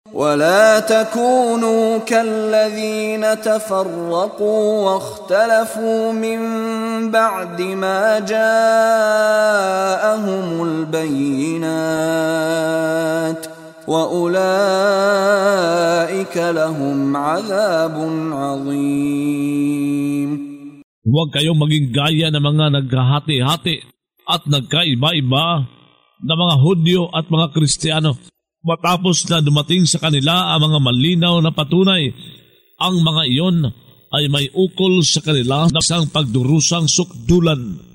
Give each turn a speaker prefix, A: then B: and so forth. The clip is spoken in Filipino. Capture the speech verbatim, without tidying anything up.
A: ولا تكونوا كالذين تفرقوا واختلفوا من بعد ما جاءهم البينات وأولئك لهم عذاب عظيم.
B: Huwag kayong maging gaya ng mga naghahati-hati at nagkaiba-iba na mga Hudyo at mga Kristiyano. Matapos na dumating sa kanila ang mga malinaw na patunay, ang mga iyon ay may ukol sa kanila na isang pagdurusang sukdulan.